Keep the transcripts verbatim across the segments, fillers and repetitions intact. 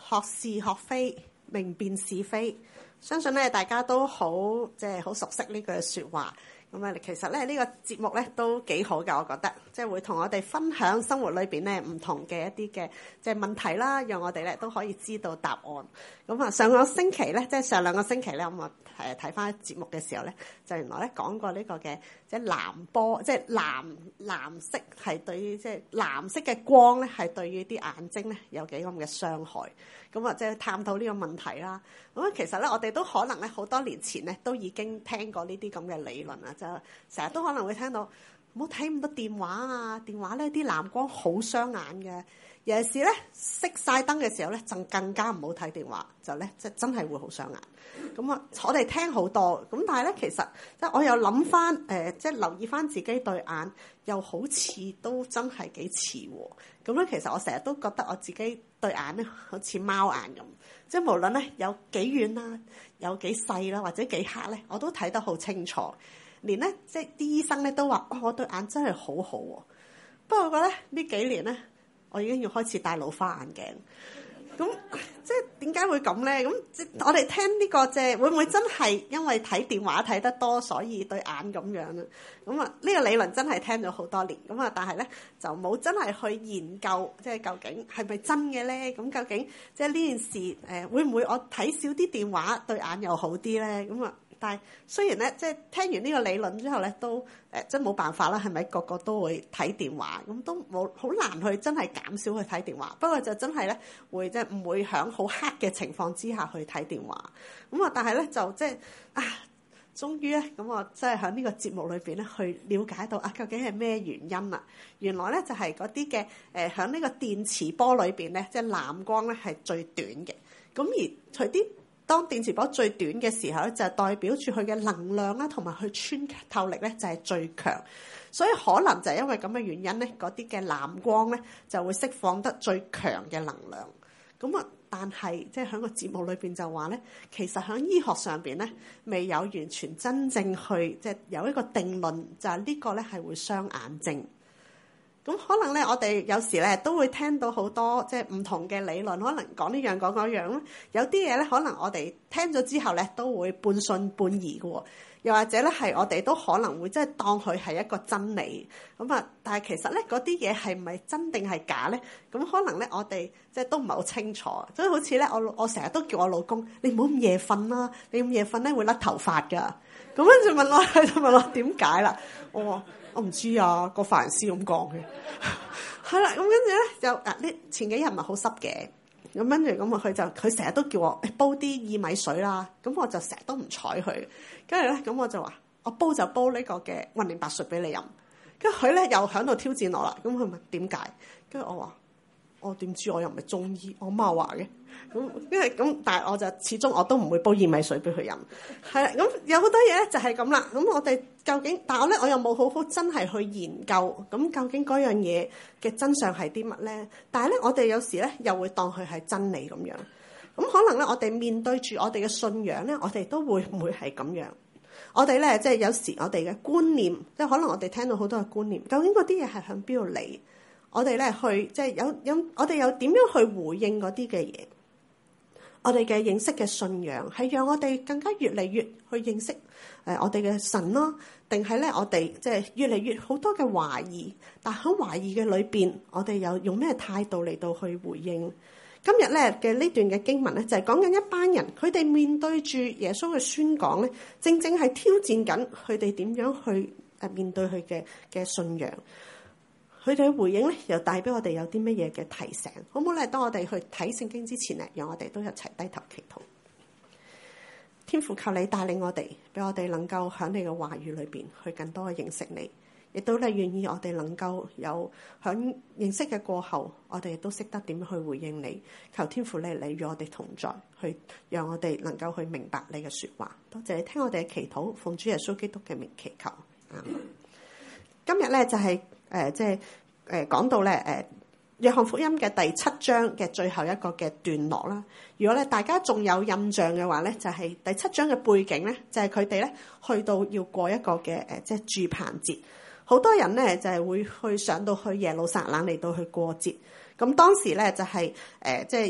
學是學非，明辨是非，相信咧大家都好即係好熟悉呢句説話。咁啊，其實咧呢個節目咧都幾好㗎，我覺得，即係會同我哋分享生活裏邊咧唔同嘅一啲嘅即係問題啦，讓我哋咧都可以知道答案。咁啊，上個星期咧，即係上兩個星期咧，咁啊誒睇翻節目嘅時候咧，就原來咧講過呢個嘅即係藍波，即係藍藍色係對於即係藍色嘅光咧係對於啲眼睛咧有幾咁嘅傷害。咁啊，即係探討呢個問題啦。咁啊，其實咧，我哋都可能咧好多年前咧都已經聽過呢啲咁嘅理論啦，就成日都可能會聽到唔好睇咁多電話啊，電話咧啲藍光好傷眼嘅。尤其是咧熄晒燈嘅時候咧，就更加唔好睇電話，就咧即係真係會好傷眼。咁啊，我哋聽好多，咁但係咧其實即係我又諗翻誒，即係留意翻自己對眼，又好似都真係幾似喎。咁咧其實我成日都覺得我自己對眼咧好似貓眼咁，即係無論咧有幾遠啦，有幾細啦，或者幾黑咧，我都睇得好清楚。連咧即係啲醫生咧都話：哦，我對眼真係好好喎。不過我覺得呢幾年咧，我已經要開始戴老花眼鏡。咁即係點解會咁咧？咁即我哋聽呢個即係會唔會真係因為睇電話睇得多，所以對眼咁樣咧？咁啊呢個理論真係聽咗好多年，咁啊但係咧就冇真係去研究，即係究竟係咪真嘅咧？咁究竟即係呢件事誒會唔會我睇少啲電話對眼又好啲咧？咁啊？但係雖然咧，即係聽完呢個理論之後咧，都誒即係冇辦法啦，係咪個個都會睇電話？咁都冇好難去真係減少去睇電話。不過就真係咧，會即係唔會響好黑嘅情況之下去睇電話。咁啊，但係咧就即係啊，終於咧咁我即係喺呢個節目裏邊咧去了解到啊，究竟係咩原因啊？原來咧就係嗰啲嘅誒響呢個電磁波裏邊咧，即係藍光咧係最短嘅。咁而除啲當電磁波最短嘅時候咧，就係代表住佢嘅能量啦，同埋佢穿透力咧就係最強。所以可能就係因為咁嘅原因咧，嗰啲嘅藍光咧就會釋放得最強嘅能量。咁啊，但係即係喺個節目裏邊就話咧，其實喺醫學上邊咧未有完全真正去即係有一個定論，就係呢個咧係會傷眼睛。咁可能咧，我哋有時咧都會聽到好多即係唔同嘅理論，可能講呢樣講嗰樣咯。有啲嘢咧，可能我哋聽咗之後咧，都會半信半疑嘅喎。又或者咧，係我哋都可能會即係當佢係一個真理。咁啊，但係其實咧，嗰啲嘢係咪真定係假咧？咁可能咧，我哋即係都唔係好清楚。所以好似咧，我我成日都叫我老公，你唔好咁夜瞓啦，你咁夜瞓咧會甩頭髮㗎。咁跟住問我，佢就問我點解啦？我話我唔知啊，個髮型師咁講嘅。係啦，咁跟住咧就啊，呢前幾日咪好濕嘅，咁跟住咁啊，佢就佢成日都叫我煲啲薏米水啦，咁我就成日都唔睬佢。跟住咧，咁我就話我煲就煲呢個嘅混寧白術俾你飲。跟住佢咧又喺度挑戰我啦，咁佢問點解？跟住我話我點知，我又唔係中醫，我媽話嘅。咁因為咁，但係我就始終我都唔會煲薏米水俾佢飲。係啦，咁有好多嘢咧就係咁啦。咁我哋究竟，但係我咧我又冇好好真係去研究，咁究竟嗰樣嘢嘅真相係啲乜咧？但係咧，我哋有時咧又會當佢係真理咁樣。咁可能咧，我哋面對住我哋嘅信仰咧，我哋都會唔會係咁樣？我哋咧即係有時我哋嘅觀念，即係可能我哋聽到好多嘅觀念，究竟嗰啲嘢係向邊度嚟？我哋咧去即係有有，我哋又點樣去回應嗰啲嘅嘢？我哋嘅認識嘅信仰係讓我哋更加越嚟越去認識誒我哋嘅神咯，定係咧我哋即係越嚟越好多嘅懷疑？但喺懷疑嘅裏邊，我哋又用咩態度嚟到去回應？今日咧嘅呢段嘅經文咧，就係講緊一班人，佢哋面對住耶穌嘅宣講咧，正正係挑戰緊佢哋點樣去誒面對佢嘅嘅信仰。佢哋嘅回應咧，又帶俾我哋有啲乜嘢嘅提醒，好唔好咧？當我哋去睇聖經之前咧，讓我哋都一齊低頭祈禱。天父，求你帶領我哋，俾我哋能夠喺你嘅話語裏邊去更多嘅認識你，亦都咧願意我哋能夠有喺認識嘅過後，我哋亦都識得點樣去回應你。求天父你你與我哋同在，去讓我哋能夠去明白你嘅說話。多謝你聽我哋嘅祈禱，奉主耶穌基督嘅名祈求。嗯、今日咧就係、是。誒、呃、即係誒、呃、講到咧誒、呃、約翰福音嘅第七章嘅最後一個嘅段落啦。如果咧大家仲有印象嘅話咧，就係、是、第七章嘅背景咧，就係佢哋咧去到要過一個嘅誒、呃、即係住棚節。好多人咧就係、是、會去上到去耶路撒冷嚟到去過節。咁當時咧就係、是、誒、呃、即係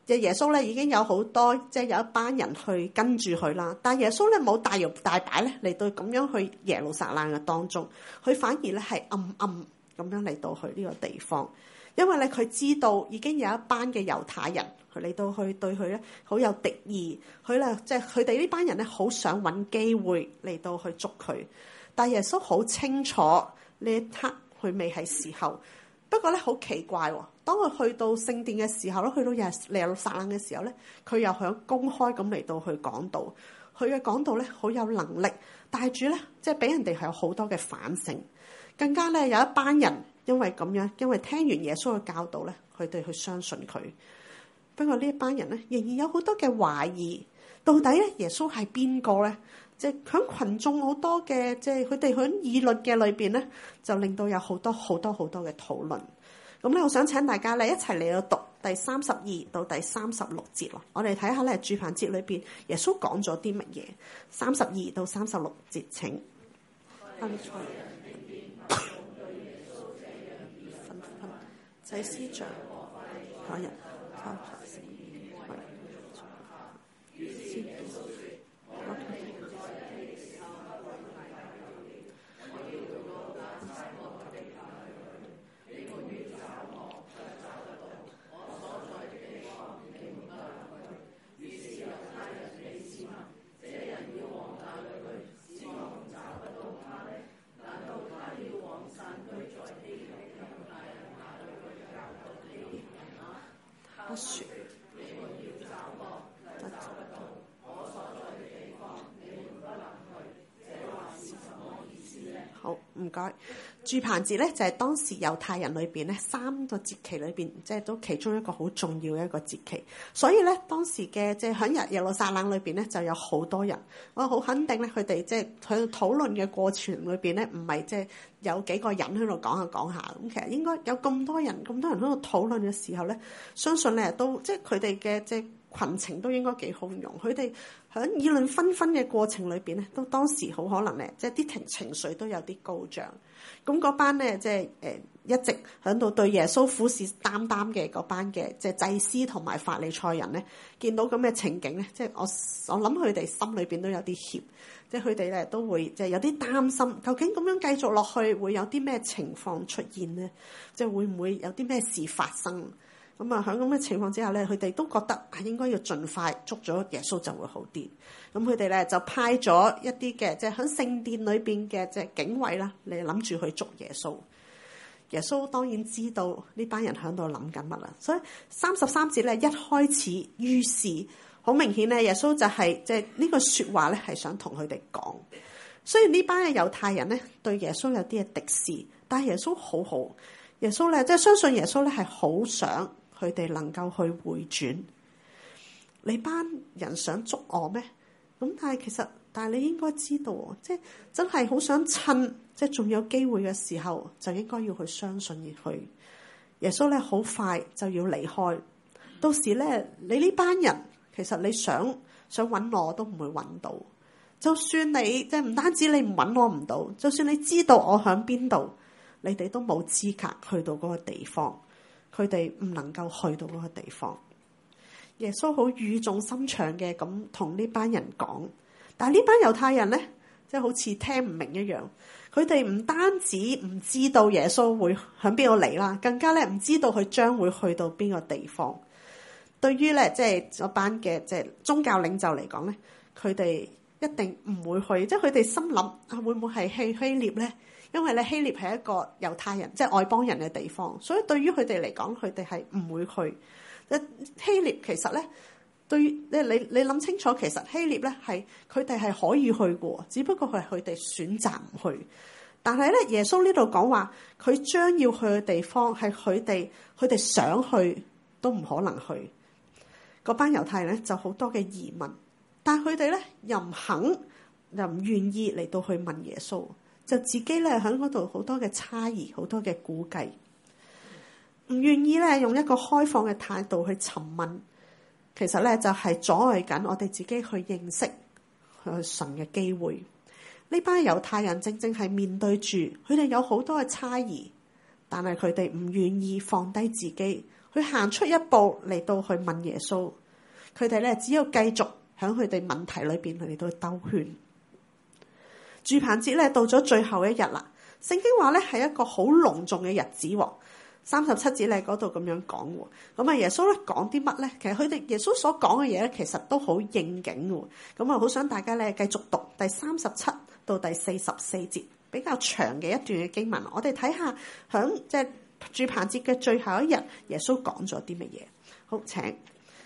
即係耶穌咧已經有好多即係有一班人去跟住佢啦，但係耶穌咧冇大搖大擺咧嚟到咁樣去耶路撒冷嘅當中，佢反而咧係暗暗咁樣嚟到去呢個地方，因為咧佢知道已經有一班嘅猶太人佢嚟到去對佢咧好有敵意，佢咧即係佢哋呢班人咧好想揾機會嚟到去捉佢，但係耶穌好清楚呢一刻佢未係時候。不過咧好奇怪喎，當佢去到聖殿嘅時候咧，去到耶路撒冷嘅時候咧，佢又響公開咁嚟到去講道，佢嘅講道咧好有能力，帶住咧即係俾人哋係有好多嘅反省，更加咧有一班人因為咁樣，因為聽完耶穌嘅教導咧，佢哋去相信佢。不過呢一班人咧仍然有好多嘅懷疑，到底咧耶穌係邊個咧？即係響群眾好多嘅，即係佢哋響議論嘅裏邊咧，就令到有好多好多好多嘅討論。咁咧，我想請大家咧一齊嚟到讀第三十二到第三十六節咯。我哋睇下咧住棚節裏邊耶穌講咗啲乜嘢。三十二到三十六節請。祭司長嗰日好，唔該。住棚節咧就係當時猶太人裏邊咧三個節期裏邊，即係都其中一個好重要嘅一個節期。所以咧當時嘅即係喺耶路撒冷裏邊咧就有好多人。我好肯定咧，佢哋即係喺討論嘅過程裏邊咧，唔係即係有幾個人喺度講下講下。咁其實應該有咁多人，咁多人喺度討論嘅時候咧，相信咧都即係佢哋嘅即係群情都應該幾洶湧。佢哋喺議論紛紛嘅過程裏邊咧，都當時好可能咧，即係啲情情緒都有啲高漲。咁嗰班咧，即係誒一直喺度對耶穌虎視眈眈嘅嗰班嘅即係祭司同埋法利賽人咧，見到咁嘅情景咧，即係我我諗佢哋心裏邊都有啲怯，即係佢哋咧都會即係有啲擔心，究竟咁樣繼續落去會有啲咩情況出現咧？即係會唔會有啲咩事發生？咁啊，喺咁嘅情況之下咧，佢哋都覺得係應該要盡快捉咗耶穌就會好啲。咁佢哋咧就派咗一啲嘅，即係喺聖殿裏邊嘅即係警衛啦，嚟諗住去捉耶穌。耶穌當然知道呢班人喺度諗緊乜啦，所以三十三節咧一開始，於是好明顯咧，耶穌就係即係呢個説話咧係想同佢哋講。雖然呢班嘅猶太人咧對耶穌有啲嘅敵視，但係耶穌好好，耶穌咧即係相信耶穌咧係好想佢哋能夠去回轉。你班人想捉我咩？咁但係其實，但係你應該知道，即係真係好想趁即係仲有機會嘅時候，就應該要去相信而去。耶穌咧好快就要離開，到時咧你呢班人其實你想想揾我都唔會揾到。就算你即係唔單止你唔揾我唔到，就算你知道我響邊度，你哋都冇資格去到嗰個地方。佢哋唔能夠去到嗰個地方。耶穌好語重心長嘅咁同呢班人講，但係呢班猶太人咧，即係好似聽唔明一樣。佢哋唔單止唔知道耶穌會響邊度嚟啦，更加咧唔知道佢將會去到邊個地方。對於咧即係嗰班嘅即係宗教領袖嚟講咧，佢哋一定唔會去，即係佢哋心諗啊，會唔會係希希臘咧？因為咧希臘係一個猶太人即係外邦人嘅地方，所以對於佢哋嚟講，佢哋係唔會去。希臘其實咧，對於你你你諗清楚，其實希臘咧係佢哋係可以去嘅，只不過係佢哋選擇唔去。但係咧，耶穌呢度講話，佢將要去嘅地方係佢哋，佢哋想去都唔可能去。嗰班猶太人咧就好多嘅疑問，但係佢哋咧又唔肯，又唔願意嚟到去問耶穌，就自己咧喺嗰度好多嘅猜疑，好多嘅估計。唔願意咧用一個開放嘅態度去詢問，其實咧就係阻礙緊我哋自己去認識去神嘅機會。呢班猶太人正正係面對住佢哋有好多嘅猜疑，但係佢哋唔願意放低自己去行出一步嚟到去問耶穌。佢哋咧只有繼續喺佢哋問題裏邊嚟到兜圈。住棚節咧到咗最後一日啦，聖經話咧係一個好隆重嘅日子喎。三十七節咧嗰度咁樣講喎，咁啊耶穌咧講啲乜咧？其實佢哋耶穌所講嘅嘢咧，其實都好應景嘅。咁啊，好想大家咧繼續讀第三十七到第四十四節，比較長嘅一段嘅經文。我哋睇下響即係住棚節嘅最後一日，耶穌講咗啲乜嘢？好，請。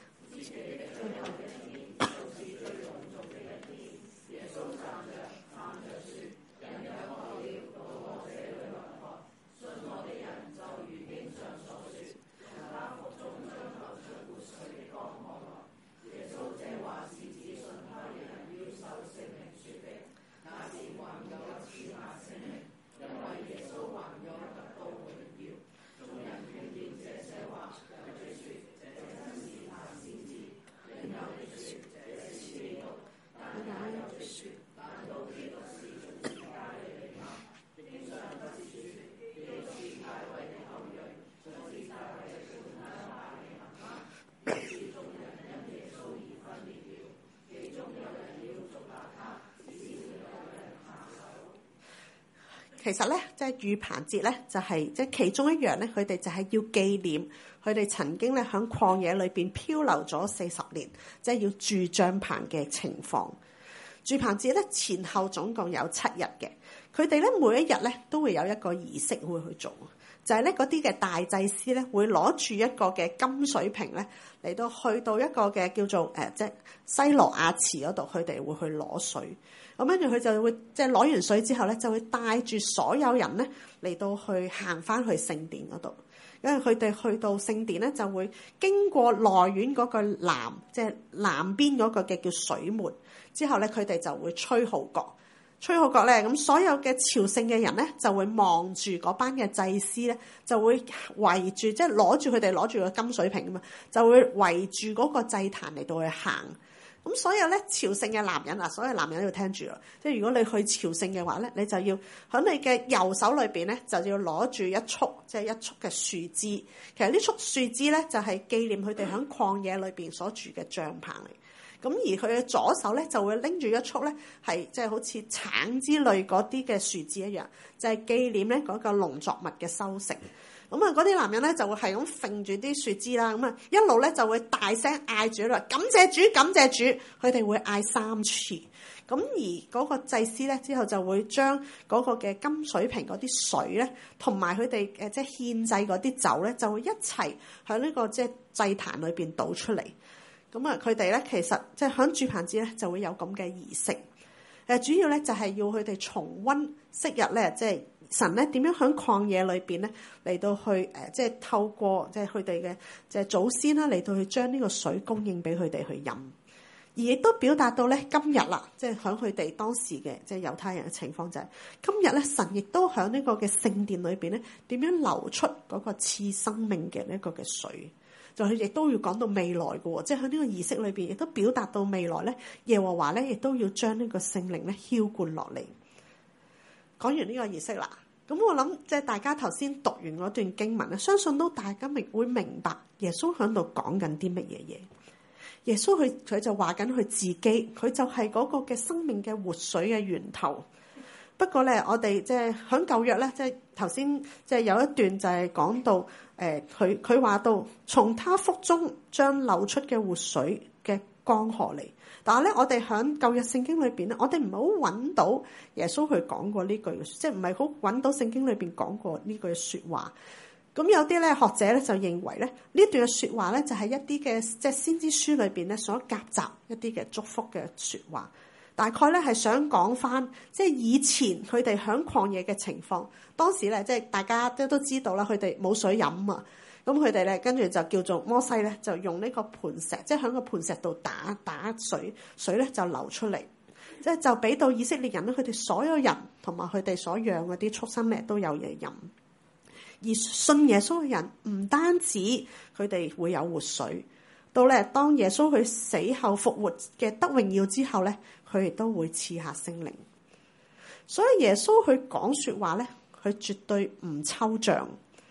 其實咧，即係住棚節咧，就係即係其中一樣咧，佢哋就係要紀念佢哋曾經咧喺曠野裏邊漂流咗四十年，即係要住帳棚嘅情況。住棚節咧前後總共有七日嘅，佢哋咧每一日咧都會有一個儀式會去做，就係咧嗰啲嘅大祭司咧會攞住一個嘅金水瓶咧嚟到去到一個嘅叫做誒即係西羅亞池嗰度，佢哋會去攞水。咁跟住佢就會即係攞完水之後咧，就會帶住所有人咧嚟到去行翻去聖殿嗰度。因為佢哋去到聖殿咧，就會經過內院嗰個南，即係南邊嗰個嘅叫水門。之後咧，佢哋就會吹號角，吹號角咧，咁所有嘅朝聖嘅人咧就會望住嗰班嘅祭司咧，就會圍住，即係攞住佢哋攞住個金水瓶啊嘛，就會圍住嗰個祭壇嚟到去行。咁所有咧朝聖嘅男人啊，所有男人都要聽住啦。即係如果你去朝聖嘅話咧，你就要喺你嘅右手裏邊咧，就要攞住一束，即係一束嘅樹枝。其實呢束樹枝咧，就係紀念佢哋喺曠野裏邊所住嘅帳棚嚟。咁而佢嘅左手咧，就會拎住一束咧，係即係好似橙之類嗰啲嘅樹枝一樣，就係紀念咧嗰個農作物嘅收成。咁啊，嗰啲男人咧就會係咁揈住啲樹枝啦，咁啊一路咧就會大聲嗌住啦，感謝主，感謝主，佢哋會嗌三次。咁而嗰個祭司咧之後就會將嗰個嘅金水瓶嗰啲水咧，同埋佢哋誒即係獻祭嗰啲酒咧，就會一齊喺呢個即係祭壇裏邊倒出嚟。咁啊，佢哋咧其實即係喺住棚節咧就會有咁嘅儀式。誒，主要咧就係要佢哋重溫昔日咧，即係神咧點樣喺曠野裏邊咧嚟到去誒，即係透過即係佢哋嘅即係祖先啦嚟到去將呢個水供應俾佢哋去飲，而亦都表達到咧今日啦，即係喺佢哋當時嘅即係猶太人嘅情況就係今日咧，神亦都喺呢個嘅聖殿裏邊咧點樣流出嗰個賜生命嘅呢個嘅水。就佢亦都要講到未來嘅喎，即係喺呢個儀式裏邊，亦都表達到未來咧，耶和華咧亦都要將呢個聖靈咧澆灌落嚟。講完呢個儀式啦，咁我諗即係大家頭先讀完嗰段經文咧，相信都大家明會明白耶穌喺度講緊啲乜嘢嘢。耶穌佢佢就話緊佢自己，佢就係嗰個嘅生命嘅活水嘅源頭。不過咧，我哋即係喺舊約咧，即係頭先即係有一段就係講到。誒佢佢話到從他腹中將流出嘅活水嘅江河嚟，但係咧我哋喺舊約聖經裏邊咧，我哋唔好揾到耶穌佢講過呢句，即係唔係好揾到聖經裏邊講過呢句説話。咁有啲咧學者咧就認為咧呢段嘅説話咧就係一啲嘅即係先知書裏邊咧所夾雜一啲嘅祝福嘅説話。大概咧係想講翻，即係以前佢哋響曠野嘅情況。當時咧，即係大家都都知道啦，佢哋冇水飲啊。咁佢哋咧跟住就叫做摩西咧，就用呢個磐石，即係喺個磐石度打打水，水咧就流出嚟，即係就俾到以色列人咧，佢哋所有人同埋佢哋所養嗰啲畜生咧都有嘢飲。而信耶穌嘅人唔單止佢哋會有活水，到咧當耶穌佢死後復活嘅得榮耀之後咧，佢亦都會賜下聖靈。所以耶穌佢講說話咧，佢絕對唔抽象。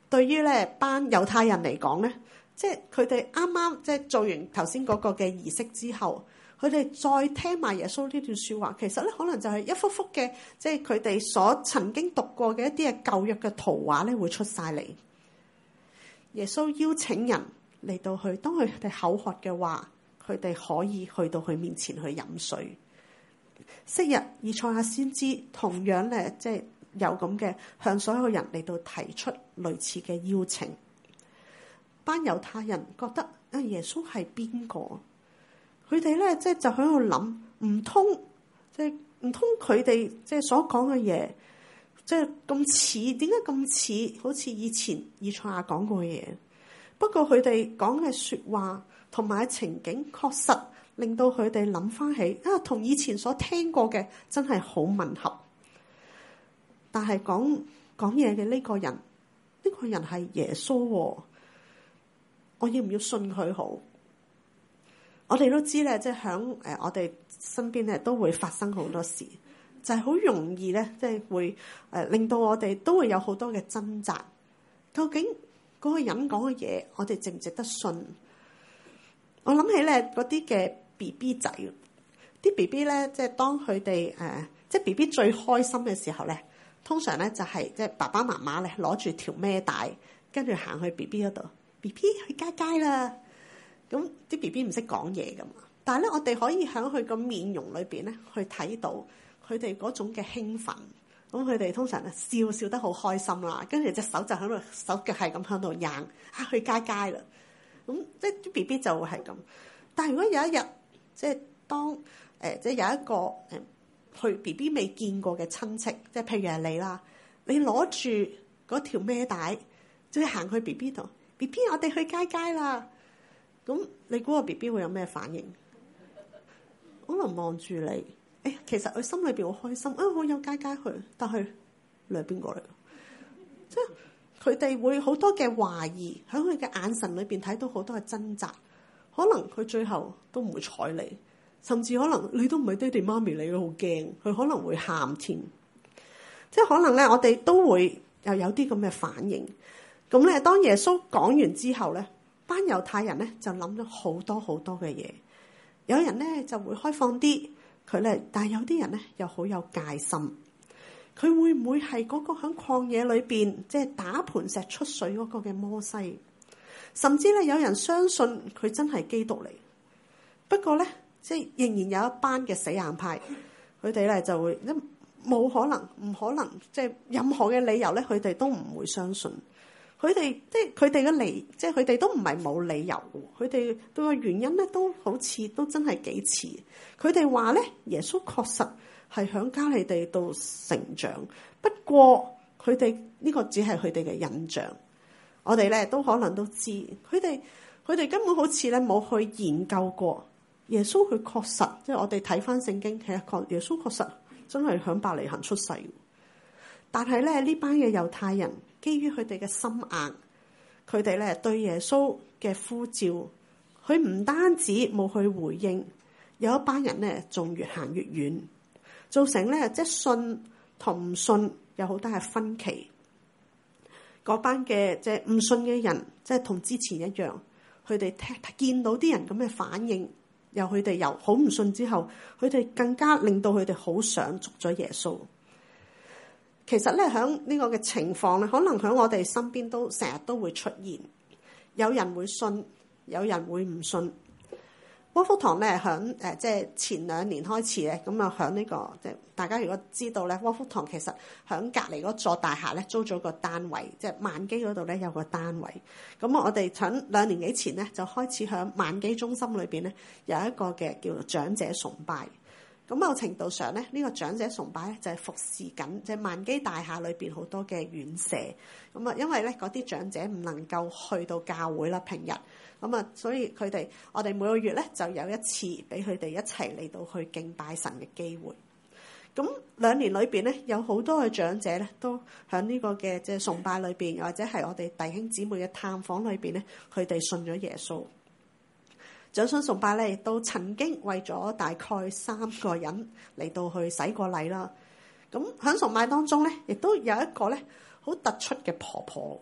對於咧班猶太人嚟講咧，即係佢哋啱啱即係做完頭先嗰個嘅儀式之後，佢哋再聽埋耶穌呢段説話，其實咧可能就係一幅幅嘅，即係佢哋所曾經讀過嘅一啲嘅舊約嘅圖畫咧，會出晒嚟。耶穌邀請人嚟到去，當佢哋口渴嘅話，佢哋可以去到佢面前去飲水。昔日以賽亞先知同樣咧，即係有咁嘅向所有人嚟到提出類似嘅邀請。班猶太人覺得啊，耶穌係邊個？佢哋咧即係就喺度諗，唔通即係唔通佢哋即係所講嘅嘢，即係咁似？點解咁似？好似以前以賽亞講過嘅嘢。不過佢哋講嘅說話同埋情景，確實令到佢哋諗翻起啊，同以前所聽過嘅真係好吻合。但係講講嘢嘅呢個人，呢個人係耶穌喎，我要唔要信佢好？我哋都知咧，即係響誒我哋身邊咧都會發生好多事，就係好容易咧，即係會誒令到我哋都會有好多嘅掙扎。究竟嗰個人講嘅嘢，我哋值唔值得信？我諗起咧嗰啲嘅 B B 仔，啲 B B 咧，即係當佢哋誒，即係 B B 最開心嘅時候咧，通常咧就係即係爸爸媽媽咧攞住條孭帶，跟住行去 B B 嗰度 ，B B 去街街啦。咁啲 B B 唔識講嘢噶嘛，但係咧我哋可以喺佢個面容裏邊咧去睇到佢哋嗰種嘅興奮。咁佢哋通常啊笑笑得好開心啦，跟住隻手就喺度，手腳係咁喺度掟啊去街街啦。咁即係啲 B B 就會係咁。但係如果有一日即係當誒、呃、即係有一個誒去 B B 未見過嘅親戚，即係譬如係你啦，你攞住嗰條孭帶，即係行去 B B 度 ，B B 我哋去街街啦。咁你估個 B B 會有咩反應？可能望住你，誒，其實佢心裏邊好開心，啊，我有街街去，但係你係邊個嚟？即係佢哋會好多嘅懷疑，喺佢嘅眼神裏邊睇到好多嘅掙扎。可能佢最後都唔會睬你，甚至可能你都唔係爹哋媽咪，你都好驚，佢可能會喊添。即係可能咧，我哋都會又有啲咁嘅反應。咁咧，當耶穌講完之後咧，班猶太人咧就諗咗好多好多嘅嘢，有人咧就會開放啲佢咧，但係有啲人咧又好有戒心。佢會唔會係嗰個喺曠野裏邊即係打磐石出水嗰個嘅摩西？甚至咧有人相信佢真係基督嚟。不過咧，即係仍然有一班嘅死硬派，佢哋咧就會一冇可能，唔可能，即係任何嘅理由咧，佢哋都唔會相信。佢哋即係佢哋嘅理，即係佢哋都唔係冇理由嘅。佢哋對個原因咧，都好似都真係幾似。佢哋話咧，耶穌確實係響加利地度成長，不過佢哋呢個只係佢哋嘅印象。我哋咧都可能都知，佢哋佢哋根本好似咧冇去研究過耶穌。佢確實即係我哋睇翻聖經，其實確耶穌確實真係響伯利恆出世。但係咧呢班嘅猶太人，基於佢哋嘅心硬，佢哋咧對耶穌嘅呼召，佢唔單止冇去回應，有一班人咧仲越行越遠，造成咧即係信同唔信有好大嘅分歧。嗰班嘅即係唔信嘅人，即係同之前一樣，佢哋聽見到啲人咁嘅反應，由佢哋由好唔信之後，佢哋更加令到佢哋好想捉咗耶穌。其實咧，喺呢個嘅情況咧，可能喺我哋身邊都成日都會出現，有人會信，有人會唔信。窩福堂咧，喺誒即係前兩年開始咧，咁啊喺呢個即係大家如果知道咧，窩福堂其實喺隔離嗰座大廈咧租咗個單位，即係萬基嗰度咧有個單位。咁我哋喺兩年幾前咧就開始喺萬基中心裏邊咧有一個嘅叫做長者崇拜。咁某程度上咧，呢個長者崇拜咧就係服侍緊即係萬基大廈裏邊好多嘅院舍。咁啊，因為咧嗰啲長者唔能夠去到教會啦，平日咁啊，所以佢哋我哋每個月咧就有一次俾佢哋一齊嚟到去敬拜神嘅機會。咁兩年裏邊咧，有好多嘅長者咧都喺呢個嘅即係崇拜裏邊，或者係我哋弟兄姊妹嘅探訪裏邊咧，佢哋信咗耶穌。長信崇拜咧，亦都曾經為咗大概三個人嚟到去洗過禮啦。咁喺崇拜當中咧，亦都有一個咧好突出嘅婆婆。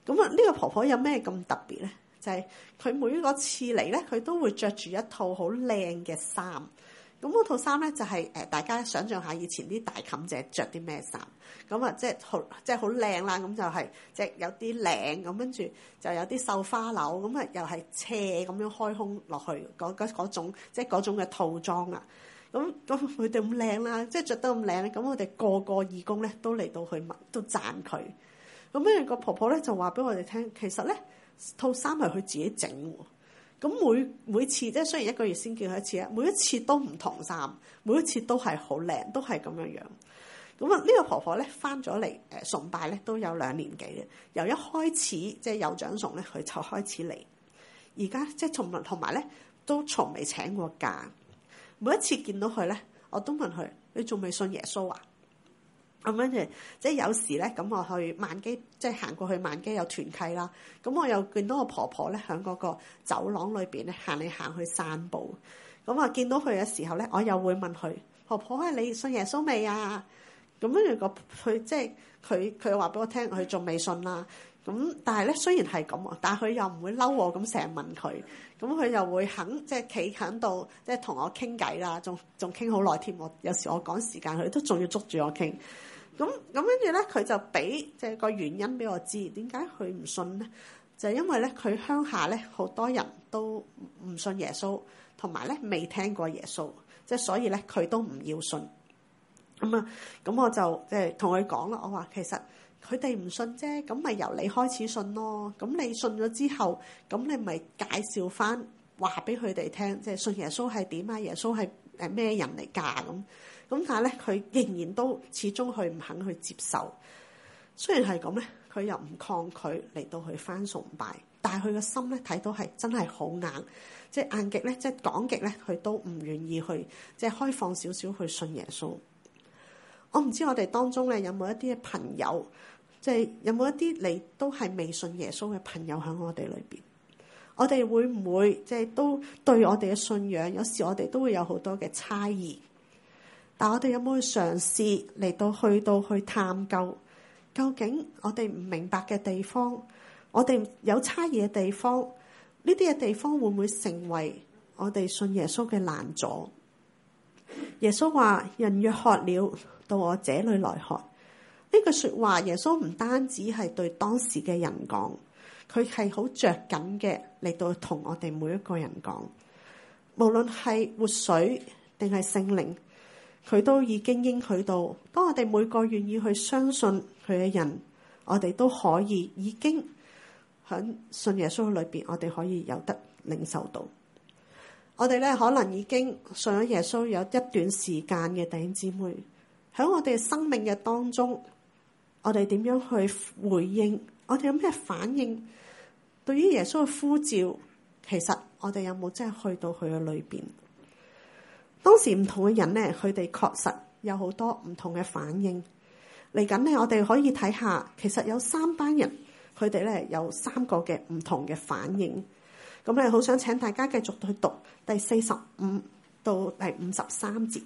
咁啊，呢個婆婆有咩咁特別咧？就係、是、佢每一個次嚟咧，佢都會着住一套好靚嘅衫。咁嗰套衫咧就係、是、誒，大家想象下以前啲大妗姐着啲咩衫。咁啊，即係好即係好靚啦。咁就係即係有啲領咁，跟住就有啲繡花紐。咁啊，又係斜咁樣開胸落去嗰嗰種，即係嗰種嘅套裝啊。咁咁佢哋咁靚啦，即係着得咁靚。咁我哋個個義工咧都嚟到去問，都讚佢。咁跟住個婆婆咧就話俾我哋聽，其實咧套衫係佢自己整喎。咁每每次即係雖然一個月先見佢一次啊，每一次都唔同衫，每一次都係好靚，都係咁樣樣。咁啊，呢個婆婆咧翻咗嚟誒崇拜咧都有兩年幾嘅，由一開始即係有獎崇咧，佢就開始嚟。而家即係從同埋咧都從未請過假。每一次見到佢咧，我都問佢：你仲未信耶穌啊？咁跟住，即係有時咧，咁我去萬基，即係行過去萬基有團契啦。咁我又見到個婆婆咧，喺嗰個走廊裏邊咧行嚟行去散步。咁啊，見到佢嘅時候咧，我又會問佢：婆婆啊，你信耶穌未啊？咁跟住個佢即係佢佢話俾我聽，佢仲未信啦。咁但係咧，雖然係咁，但係佢又唔會嬲我咁成日問佢。咁佢又會肯即係企喺度，即係同我傾偈啦，仲仲傾好耐添。我有時我趕時間，佢都仲要捉住我傾。咁咁跟住咧，佢就俾即係個原因俾我知，點解佢唔信咧？就係因為咧，佢鄉下咧好多人都唔信耶穌，同埋咧未聽過耶穌，即係所以咧佢都唔要信。咁啊，咁我就即係同佢講啦，我話其實佢哋唔信啫，咁咪由你開始信咯。咁你信咗之後，咁你咪介紹翻話俾佢哋聽，即係信耶穌係點啊？耶穌係誒咩人嚟㗎咁？咁但係咧，佢仍然都始終佢唔肯去接受。雖然係咁咧，佢又唔抗拒嚟到去返崇拜，但係佢個心咧睇到係真係好硬，即係硬極咧，即係講極咧，佢都唔願意去即係開放少少去信耶穌。我唔知我哋當中咧有冇一啲嘅朋友，即係有冇一啲你都係未信耶穌嘅朋友喺我哋裏邊。我哋會唔會即係都對我哋嘅信仰，有時我哋都會有好多嘅差異。但我哋有冇去嘗試嚟到去到去探究，究竟我哋唔明白嘅地方，我哋有差異嘅地方，呢啲嘅地方會唔會成為我哋信耶穌嘅攔阻？耶穌話：人若渴了，到我這裏來喝。呢句說話，耶穌唔單止係對當時嘅人講，佢係好着緊嘅嚟到同我哋每一個人講，無論係活水定係聖靈。佢都已經應許到，當我哋每個願意去相信佢嘅人，我哋都可以已經喺信耶穌裏邊，我哋可以有得領受到。我哋咧可能已經信咗耶穌有一段時間嘅弟兄姊妹，喺我哋生命嘅當中，我哋點樣去回應？我哋有咩反應？對於耶穌嘅呼召，其實我哋有冇真係去到佢嘅裏邊？當時唔同嘅人咧，佢哋確實有好多唔同嘅反應。嚟緊咧，我哋可以睇下，其實有三班人，佢哋咧有三個嘅唔同嘅反應。咁咧，好想請大家繼續去讀第四十五到第五十三節。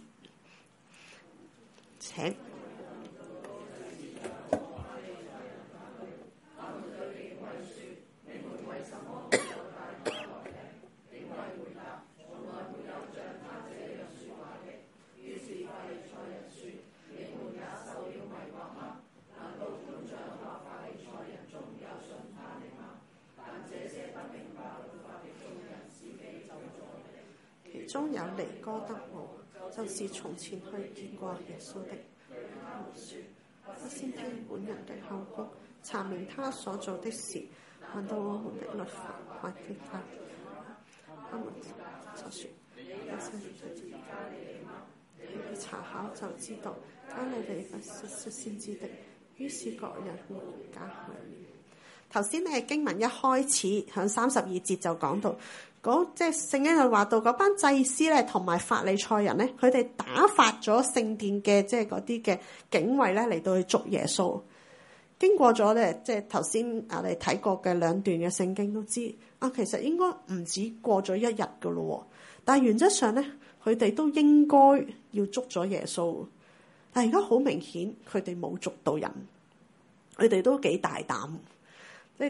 請。中有尼哥德姆，就是從前去見過耶穌的。他先聽本人嘅口供，查明他所做的事，問到我們的律法或經法。他們就説：有些人就知道，你查考就知道，加利利不是先知的。於是各人互加害了。頭先咧經文一開始響三十二節就講到。即係聖經佢話到嗰班祭司咧，同埋法利賽人咧，佢哋打發咗聖殿嘅即係嗰啲嘅警衛咧嚟到去捉耶穌。經過咗咧，即係頭先我哋睇過嘅兩段嘅聖經都知啊，其實應該唔止過咗一日噶咯。但係原則上咧，佢哋都應該要捉咗耶穌。但係而家好明顯，佢哋冇捉到人，佢哋都幾大膽。即係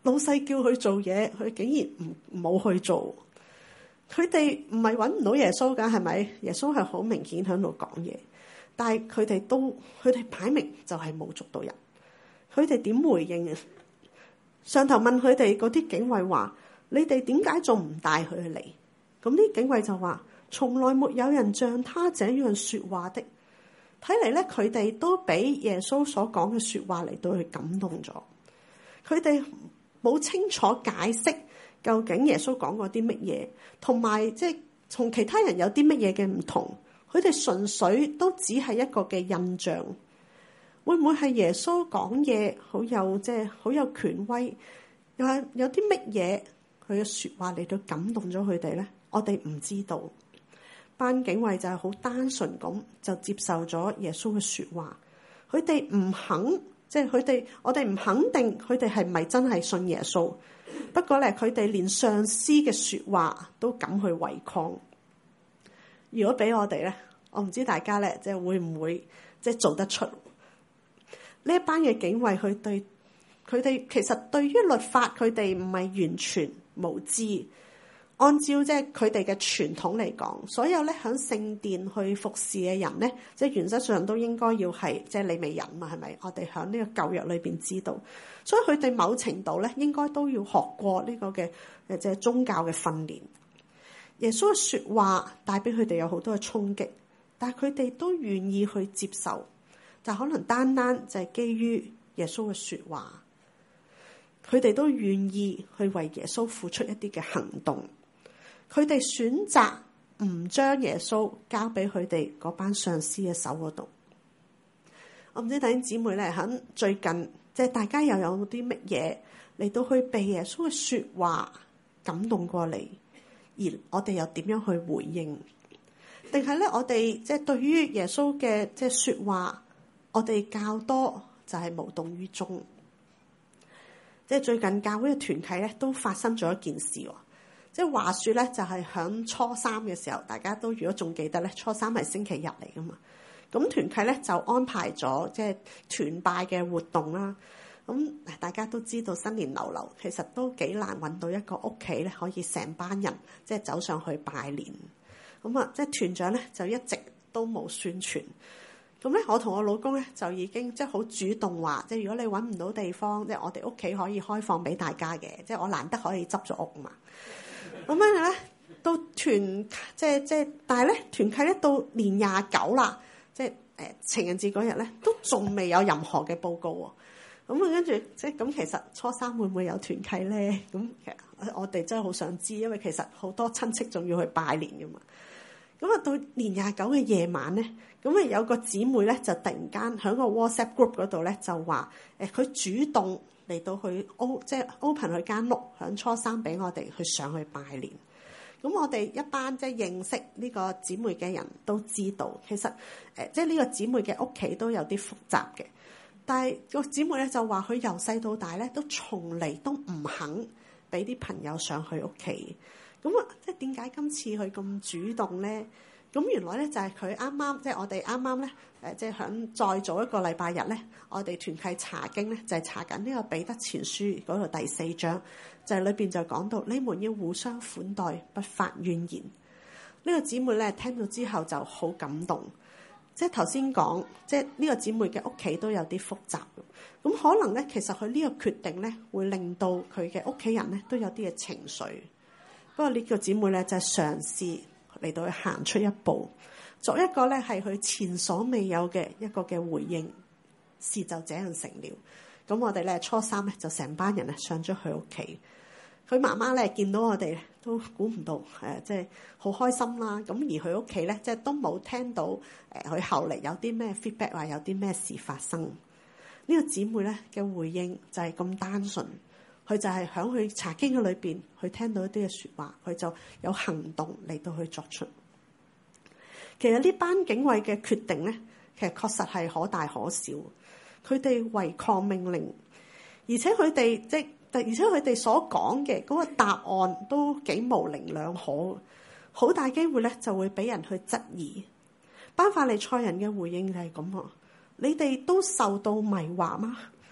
老細叫佢做嘢，佢竟然唔冇去做。佢哋唔係揾唔到耶穌㗎，係咪？耶穌係好明顯喺度講嘢，但係佢哋都佢哋擺明就係冇捉到人。佢哋點回應啊？上頭問佢哋嗰啲警衛話：你哋點解仲唔帶佢嚟？咁啲警衛就話：從來沒有人像他這樣說話的。睇嚟咧，佢哋都俾耶穌所講嘅說話嚟到去感動咗。佢哋冇清楚解釋究竟耶穌講過啲乜嘢，同埋即係同其他人有啲乜嘢嘅唔同。佢哋純粹都只係一個嘅印象。會唔會係耶穌講嘢好有即係好有權威？又係有啲乜嘢佢嘅說話嚟到感動咗佢哋咧？我哋唔知道。班警衛就係好單純咁就接受咗耶穌嘅說話。佢哋唔肯，即係佢哋我哋唔肯定佢哋係咪真係信耶穌。不過咧，佢哋連上司嘅說話都敢去違抗。如果俾我哋咧，我唔知大家咧即係會唔會即係做得出？呢一班嘅警衛，佢對佢哋其實對於律法，佢哋唔係完全無知。按照即係佢哋嘅傳統嚟講，所有咧響聖殿去服侍嘅人咧，即係原則上都應該要係即係利未人嘛，係咪？我哋響呢個舊約裏邊知道，所以佢哋某程度咧應該都要學過呢個嘅誒即係宗教嘅訓練。耶穌嘅說話帶俾佢哋有好多嘅衝擊，但係佢哋都願意去接受，就可能單單就係基於耶穌嘅說話，佢哋都願意去為耶穌付出一啲嘅行動。佢哋選擇唔將耶穌交俾佢哋嗰班上司嘅手嗰度。我唔知弟兄姊妹咧，喺最近即係大家又有啲乜嘢嚟到去被耶穌嘅說話感動過嚟，而我哋又點樣去回應？定係咧，我哋即係對於耶穌嘅即係說話，我哋較多就係無動於衷。即係最近教會嘅團契咧，都發生咗一件事喎。即係話說咧，就係響初三嘅時候，大家都如果仲記得咧，初三係星期日嚟噶嘛。咁團契咧就安排咗即係團拜嘅活動啦。咁大家都知道新年流流，其實都幾難揾到一個屋企咧可以成班人即係走上去拜年。咁啊，即係團長咧就一直都冇宣傳。咁咧，我同我老公咧就已經即係好主動話，即係如果你揾唔到地方，即係我哋屋企可以開放俾大家嘅。即係我難得可以執咗屋嘛。咁樣咧，到團即係即係，但係咧團契咧到年廿九啦，即係誒、呃、情人節嗰日咧，都仲未有任何嘅報告喎。咁啊，跟住即係咁，其實初三會唔會有團契咧？咁其實我哋真係好想知，因為其實好多親戚仲要去拜年噶嘛。咁啊，到年廿九嘅夜晚咧，咁啊有個姊妹咧就突然間喺個 WhatsApp group 嗰度咧就話誒，佢、呃、主動嚟到去 O 即係 open 佢間屋，響初三俾我哋去上去拜年。咁我哋一班即係認識呢個姊妹嘅人都知道，其實誒、呃、即係呢個姊妹嘅屋企都有啲複雜嘅。但係個姊妹咧就話佢由細到大咧都從嚟都唔肯俾啲朋友上去屋企。咁啊，即係點解今次佢咁主動咧？咁原來咧就係佢啱啱，即係我哋啱啱咧，誒，即係響再早一個禮拜日咧，我哋團契查經咧，就係查緊呢個彼得前書嗰度第四章，就係裏邊就講到你們要互相款待，不發怨言。呢個姊妹咧聽到之後就好感動，即係頭先講，即係呢個姊妹嘅屋企都有啲複雜，咁可能咧其實佢呢個決定咧會令到佢嘅屋企人咧都有啲嘅情緒。不過呢個姊妹咧就係嘗試嚟到去行出一步，作一個咧係佢前所未有嘅一個嘅回應，事就這樣成了。咁我哋咧初三咧就成班人咧上咗佢屋企，佢媽媽咧見到我哋都估唔到，誒即係好開心啦。咁而佢屋企咧即係都冇聽到誒佢後嚟有啲咩 feedback 話有啲咩事發生。呢個姊妹咧嘅回應就係咁單純。佢就係喺佢查經嘅裏邊，佢聽到一啲嘅説話，佢就有行動嚟到去作出。其實呢班警衛嘅決定咧，其實確實係可大可小。佢哋違抗命令，而且佢哋即係，而且佢哋所講嘅嗰個答案都幾模棱兩可，好大機會咧就會俾人去質疑。班法利賽人嘅回應就係咁啊！你哋都受到迷惑嗎？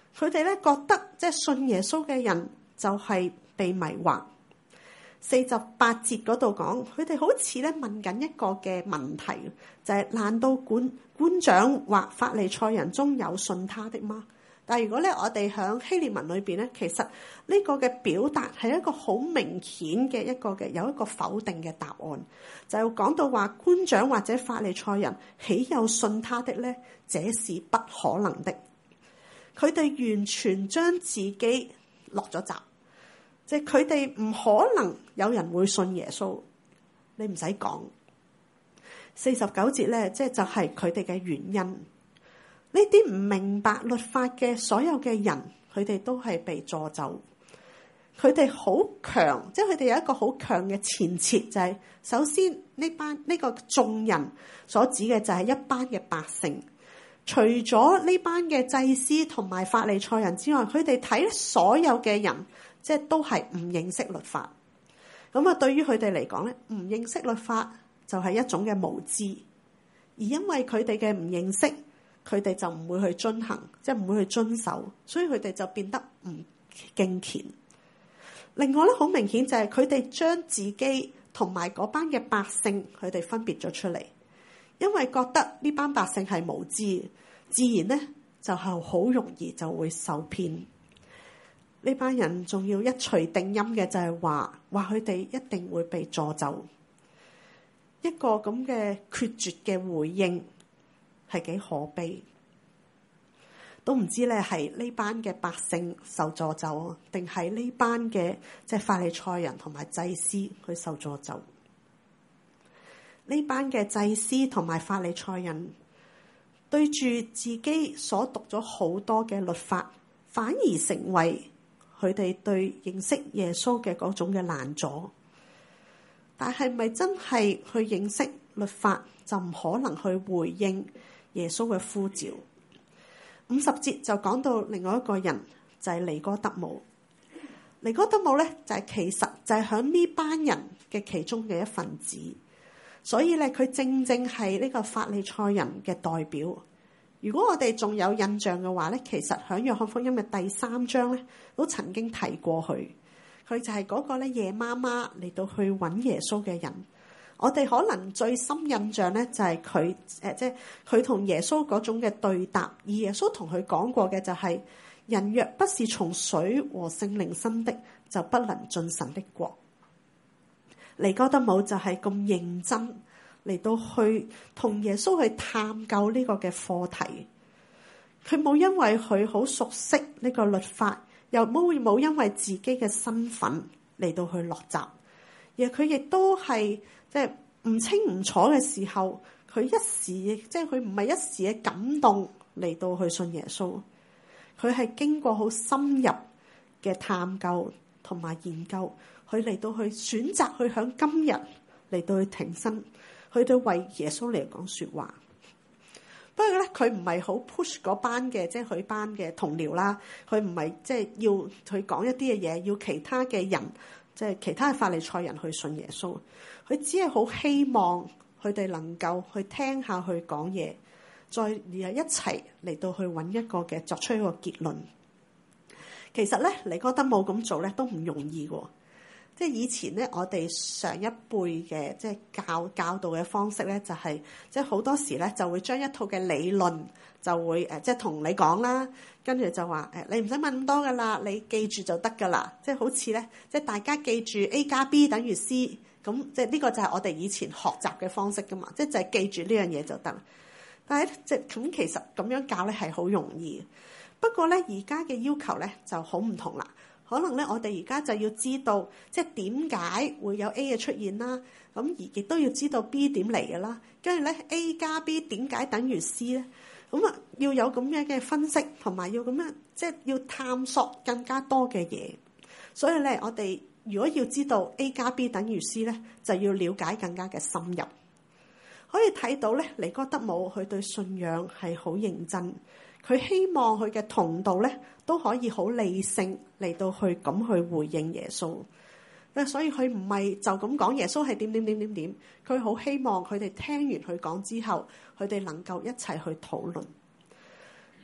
佢哋咧覺得即係信耶穌嘅人就係被迷惑。四十八節嗰度講，佢哋好似咧問緊一個嘅問題，就係、是、難道官官長或法利賽人中有信他的嗎？但係如果咧我哋響希臘文裏邊咧，其實呢個嘅表達係一個好明顯嘅一個嘅有一個否定嘅答案，就講到話官長或者法利賽人豈有信他的咧？這是不可能的。佢哋完全將自己落咗閘。即係佢哋唔可能有人會信耶穌，你唔使講。四十九節咧，即係就係佢哋嘅原因。呢啲唔明白律法嘅所有嘅人，佢哋都係被詛咒。佢哋好強，即係佢哋有一個好強嘅前設，就係、是、首先呢班呢、這個眾人所指嘅就係一班嘅百姓。除咗呢班嘅祭司同埋法利賽人之外，佢哋睇所有嘅人。即係都係唔認識律法，咁啊對於佢哋嚟講咧，唔認識律法就係一種嘅無知，而因為佢哋嘅唔認識，佢哋就唔會去遵行，即係唔會去遵守，所以佢哋就變得唔敬虔。另外咧，好明顯就係佢哋將自己同埋嗰班嘅百姓，佢哋分別咗出嚟，因為覺得呢班百姓係無知，自然咧就係好容易就會受騙。呢班人仲要一錘定音嘅就係話，話佢哋一定會被詛咒。一個咁嘅決絕嘅回應係幾可悲，都唔知咧係呢班嘅百姓受詛咒，定係呢班嘅即係法利賽人同埋祭司去受詛咒。呢班嘅祭司同埋法利賽人對住自己所讀咗好多嘅律法，反而成為佢哋對認識耶穌嘅嗰種嘅攔阻。但係咪真係去認識律法就唔可能去回應耶穌嘅呼召？五十節就講到另外一個人，就係尼哥德姆。尼哥德姆咧就係其實就係響呢班人嘅其中嘅一份子，所以咧佢正正係呢個法利賽人嘅代表。如果我哋仲有印象嘅話咧，其實喺約翰福音嘅第三章咧，都曾經提過佢。佢就係嗰個咧夜媽媽嚟到去揾耶穌嘅人。我哋可能最深印象咧就係佢誒，即係佢同耶穌嗰種嘅對答。而耶穌同佢講過嘅就係、是：人若不是從水和聖靈生的，就不能進神的國。尼哥德姆就係咁認真嚟到去同耶穌去探究呢個嘅課題，佢冇因為佢好熟悉呢個律法，又冇冇因為自己嘅身份嚟到去落閘，而佢亦都係即係唔清唔楚嘅時候，佢一時即係佢唔係一時嘅感動嚟到去信耶穌，佢係經過好深入嘅探究同埋研究，佢嚟到去選擇去響今日嚟到去挺身。佢哋為耶穌嚟講說話，不過咧佢唔係好 push 嗰班嘅，即係佢班嘅同僚啦。佢唔係即係要佢講一啲嘅嘢，要其他嘅人，即係其他嘅法利賽人去信耶穌。佢只係好希望佢哋能夠去聽下去講嘢，再而係一齊嚟到去揾一個嘅作出一個結論。其實咧，尼哥德姆咁做咧都唔容易嘅。即係以前咧，我哋上一輩嘅即係教教導嘅方式咧，就係即係好多時咧就會將一套嘅理論就會誒即係同你講啦，跟住就話誒你唔使問咁多噶啦，你記住就得噶啦。即係好似咧，即係大家記住 A 加 B 等於 C，咁即係呢個就係我哋以前學習嘅方式噶嘛，即係就係記住呢樣嘢就得。但係即係咁其實咁樣教咧係好容易，不過咧而家嘅要求咧就好唔同啦。可能咧，我哋而家就要知道，即係點解會有 A 嘅出現啦。咁而亦都要知道 B 點嚟嘅啦。跟住咧 A 加 B 點解等於 C 咧？咁啊，要有咁樣嘅分析，同埋要咁樣即係要探索更加多嘅嘢。所以咧，我哋如果要知道 A 加 B 等於 C 咧，就要了解更加嘅深入。可以睇到咧，尼哥德姆佢對信仰係好認真。佢希望佢嘅同道咧都可以好理性嚟到去咁去回應耶穌，所以佢唔係就咁講耶穌係點點點點點，佢好希望佢哋聽完佢講之後，佢哋能夠一齊去討論。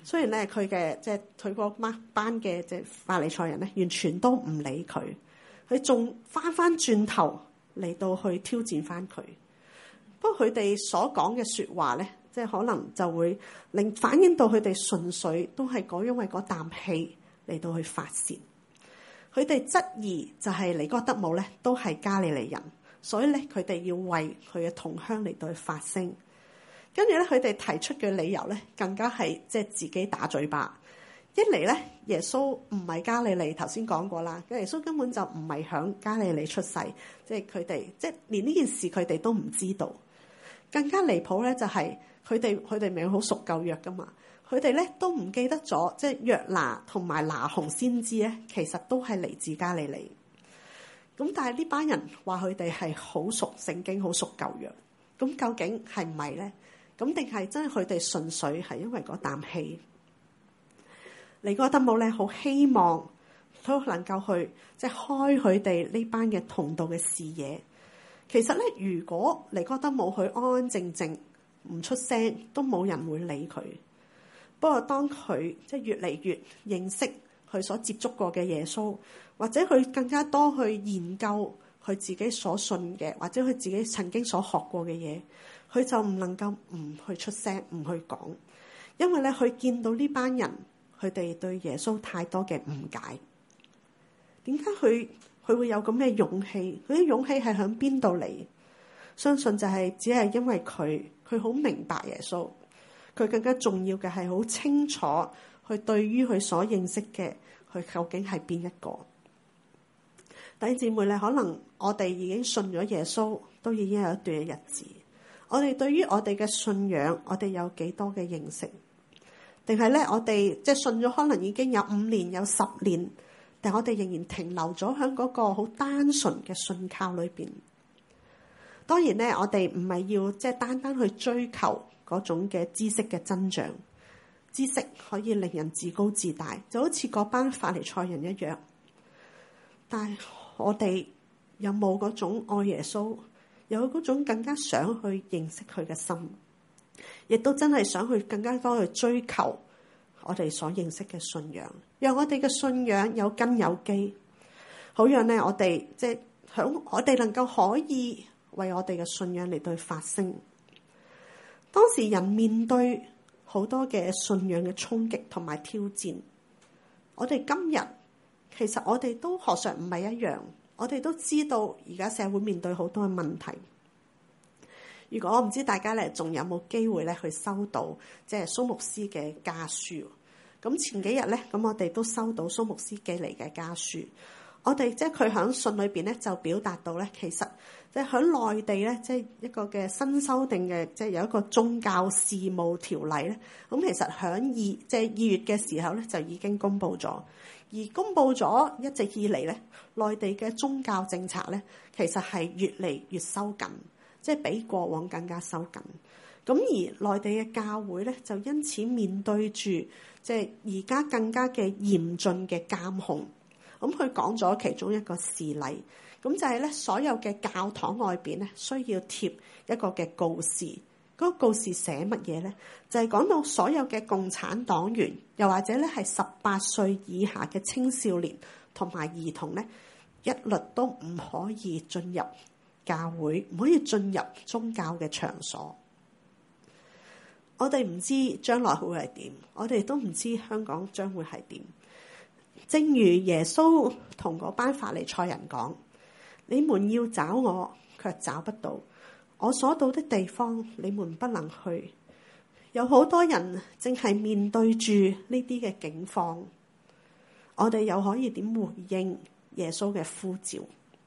雖然咧佢嘅即係佢嗰班嘅即係法利賽人咧，完全都唔理佢，佢仲翻翻轉頭嚟到去挑戰翻佢。不過佢哋所講嘅説話咧，即係可能就會令反映到佢哋純粹都係講因為嗰啖氣嚟到去發泄。佢哋質疑就係尼哥底母咧都係加利利人，所以咧佢哋要為佢嘅同鄉嚟到去發聲。跟住咧，佢哋提出嘅理由咧，更加係即係自己打嘴巴。一嚟咧，耶穌唔係加利利，頭先講過啦。耶穌根本就唔係響加利利出世，即係佢哋即係連呢件事佢哋都唔知道。更加離譜咧，就係佢哋佢哋咪好熟舊約噶嘛？佢哋咧都唔記得咗，即係約拿同埋拿鴻先知咧，其實都係嚟自加利利。咁但係呢班人話佢哋係好熟聖經，好熟舊約。咁究竟係唔係咧？咁定係真係佢哋純粹係因為嗰啖氣？尼哥底母咧好希望都能夠去即係開佢哋呢班嘅同道嘅視野。其實咧，如果尼哥底母佢安安靜靜唔出聲，都冇人會理佢。不過當佢即係越嚟越認識佢所接觸過嘅耶穌，或者佢更加多去研究佢自己所信嘅，或者佢自己曾經所學過嘅嘢，佢就唔能夠唔去出聲，唔去講，因為咧佢見到呢班人，佢哋對耶穌太多嘅誤解。點解佢佢會有咁嘅勇氣？佢啲勇氣係響邊度嚟？相信就係只係因為佢佢好明白耶穌，佢更加重要嘅係好清楚佢對於佢所認識嘅，佢究竟係邊一個。弟兄姊妹咧，可能我哋已經信咗耶穌，都已經有一段嘅日子。我哋對於我哋嘅信仰，我哋有幾多嘅認識？定係咧，我哋即係信咗，可能已經有五年、有十年，但我哋仍然停留咗喺嗰個好單純嘅信靠裏邊。當然咧，我哋唔係要即係單單去追求嗰種嘅知識嘅增長，知識可以令人自高自大，就好似嗰班法利賽人一樣。但係我哋有冇嗰種愛耶穌？有嗰種更加想去認識佢嘅心，亦都真係想去更加多去追求我哋所認識嘅信仰，讓我哋嘅信仰有根有基，好讓咧我哋即係響我哋能夠可以為我哋嘅信仰嚟到發聲。當時人面對好多嘅信仰嘅衝擊同埋挑戰，我哋今日其實我哋都何嘗唔係一樣。我哋都知道而家社會面對好多嘅問題。如果我唔知大家咧，仲有冇機會咧去收到即係蘇牧師嘅家書？咁前幾日咧，咁我哋都收到蘇牧師寄嚟嘅家書。我哋即係佢喺信裏邊咧，就表達到咧，其實即係喺內地咧，即係一個嘅新修訂嘅，即係有一個宗教事務條例咧。咁其實喺二即係二月嘅時候咧，就已經公布咗。而公布咗一直以嚟咧，內地嘅宗教政策咧，其實係越嚟越收緊，即係比過往更加收緊。咁而內地嘅教會咧，就因此面對住即係而家更加嘅嚴峻嘅監控。咁佢講咗其中一個事例，咁就係咧，所有嘅教堂外邊咧，需要貼一個嘅告示。嗰個告示寫乜嘢咧？就係講到所有嘅共產黨員，又或者咧係十八歲以下嘅青少年同埋兒童咧，一律都唔可以進入教會，唔可以進入宗教嘅場所。我哋唔知將來會係點，我哋都唔知香港將會係點。正如耶穌同嗰班法利賽人講：你們要找我，卻找不到。我所到的地方，你們不能去。有好多人正係面對住呢啲嘅境況，我哋又可以點回應耶穌嘅呼召？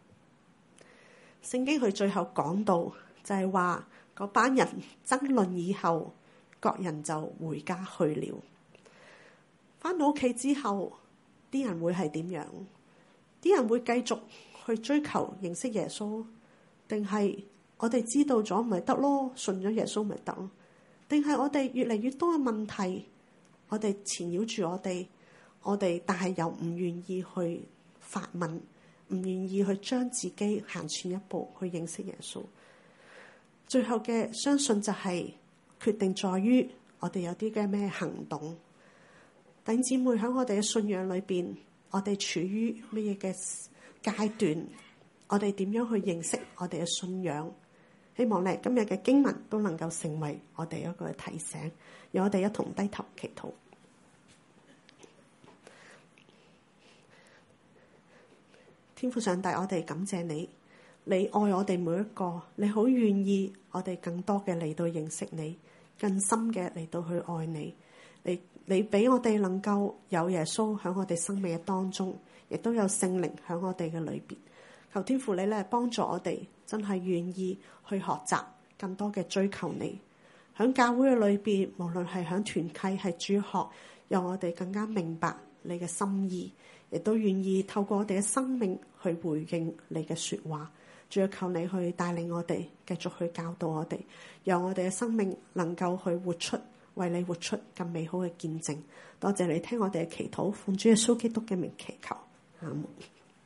聖經佢最後講到就係話，嗰班人爭論以後，各人就回家去了。返到屋企之後，啲人會係點樣？啲人會繼續去追求認識耶穌，定係我哋知道咗咪得咯，信咗耶穌咪得咯？定係我哋越嚟越多嘅問題，我哋纏繞住我哋，我哋但係又唔願意去發問，唔願意去將自己行前一步去認識耶穌。最後嘅相信就係決定在於我哋有啲嘅咩行動， 弟兄姊妹喺我哋嘅信仰裏邊，我哋處於乜嘢嘅階段？我哋點樣去認識我哋嘅信仰？希望咧今日嘅經文都能夠成為我哋一個提醒，讓我哋一同低頭祈禱。天父上帝，我哋感謝你，你愛我哋每一個，你好願意我哋更多嘅嚟到認識你，更深嘅嚟到去愛你。你你俾我哋能夠有耶穌喺我哋生命嘅當中，亦都有聖靈喺我哋嘅裏邊。求天父你咧幫助我哋，真係願意去學習更多嘅追求你。喺教會嘅裏邊，無論係喺團契係主學，讓我哋更加明白你嘅心意，亦都願意透過我哋嘅生命去回應你嘅說話。主要求你去帶領我哋，繼續去教導我哋，讓我哋嘅生命能夠去活出，為你活出更美好嘅見證。多謝你聽我哋嘅祈禱，奉主耶穌基督嘅名祈求，阿門。